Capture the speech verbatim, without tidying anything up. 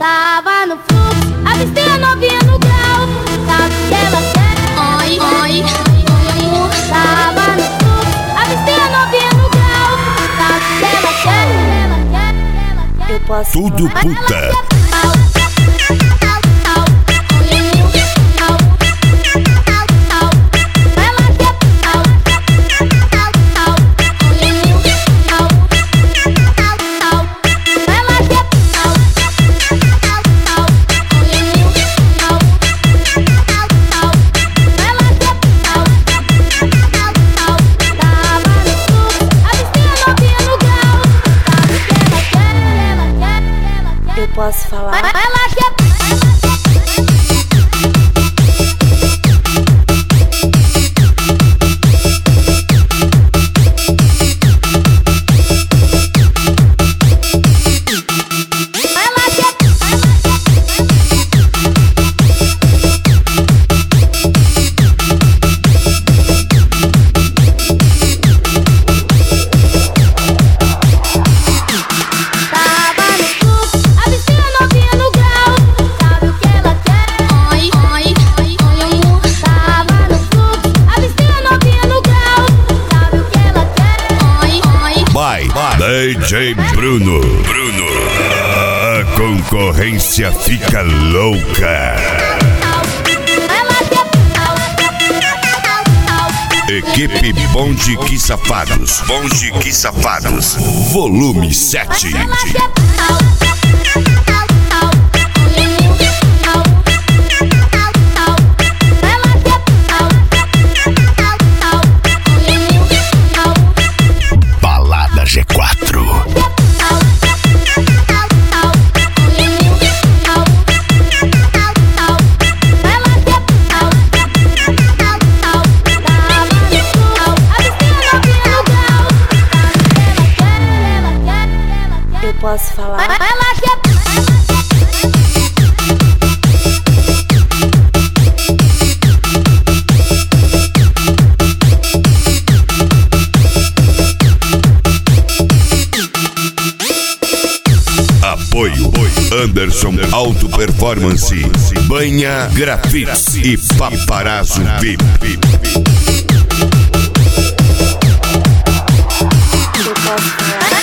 Tava no fluxo, avistei a novinha no grau. Sabe o que ela quer? Oi, oi, amor. Tava no fluxo, avistei a novinha no grau. Sabe o que ela quer? Ela quer, ela quer. Eu posso Tudo falar? puta. Eu posso falar? Ela quer. D J Bruno. Bruno. A concorrência fica louca. Equipe Bonde Que Safados. Bonde Que Safados. Volume sete. G quatro. Eu posso falar? Apoio Anderson Auto Performance, Banha Grafite e Paparazzo V I P. Eu posso falar?